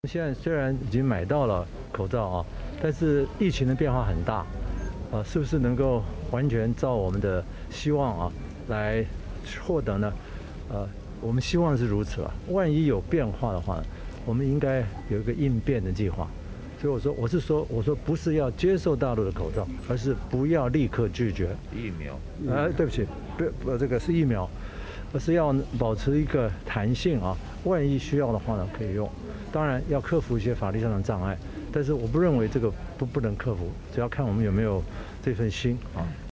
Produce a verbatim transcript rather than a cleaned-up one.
现在虽然已经买到了口罩啊，但是疫情的变化很大，啊，是不是能够完全照我们的希望啊来获得呢？呃，我们希望是如此啊。万一有变化的话，我们应该有一个应变的计划。所以我说，我是说，我说不是要接受大陆的口罩，而是不要立刻拒绝疫苗。 呃，对不起，不不，这个是疫苗，而是要保持一个弹性啊。万一需要的话呢，可以用。当然要克服一些法律上的障碍，但是我不认为这个不不能克服，只要看我们有没有这份心啊。